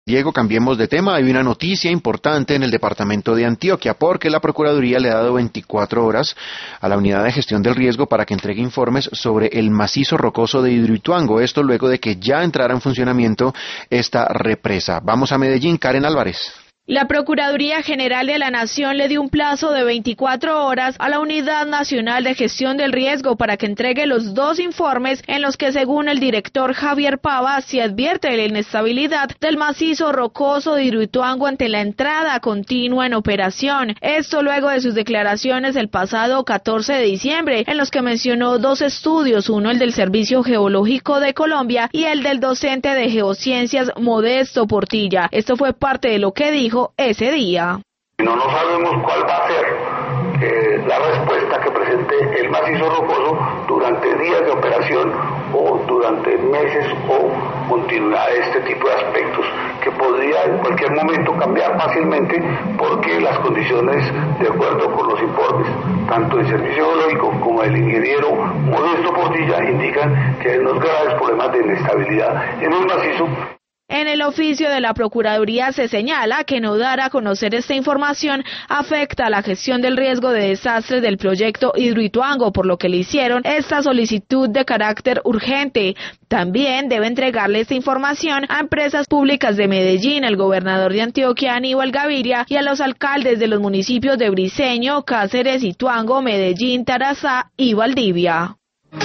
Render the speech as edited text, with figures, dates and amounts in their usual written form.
Diego, cambiemos de tema. Hay una noticia importante en el departamento de Antioquia porque la Procuraduría le ha dado 24 horas a la Unidad de Gestión del Riesgo para que entregue informes sobre el macizo rocoso de Hidroituango. Esto luego de que ya entrara en funcionamiento esta represa. Vamos a Medellín, Karen Álvarez. La Procuraduría General de la Nación le dio un plazo de 24 horas a la Unidad Nacional de Gestión del Riesgo para que entregue los 2 informes en los que, según el director Javier Pava, se advierte de la inestabilidad del macizo rocoso de Hidroituango ante la entrada continua en operación. Esto luego de sus declaraciones el pasado 14 de diciembre, en los que mencionó 2 estudios, uno el del Servicio Geológico de Colombia y el del docente de Geociencias Modesto Portilla. Esto fue parte de lo que dijo ese día. No sabemos cuál va a ser la respuesta que presente el macizo rocoso durante días de operación o durante meses o continuidad de este tipo de aspectos que podría en cualquier momento cambiar fácilmente porque las condiciones, de acuerdo con los informes tanto del Servicio Geológico como del ingeniero Modesto Portilla, indican que hay unos graves problemas de inestabilidad en el macizo. En el oficio de la Procuraduría se señala que no dar a conocer esta información afecta a la gestión del riesgo de desastres del proyecto Hidroituango, por lo que le hicieron esta solicitud de carácter urgente. También debe entregarle esta información a empresas públicas de Medellín, al gobernador de Antioquia, Aníbal Gaviria, y a los alcaldes de los municipios de Briceño, Cáceres, Ituango, Medellín, Tarazá y Valdivia.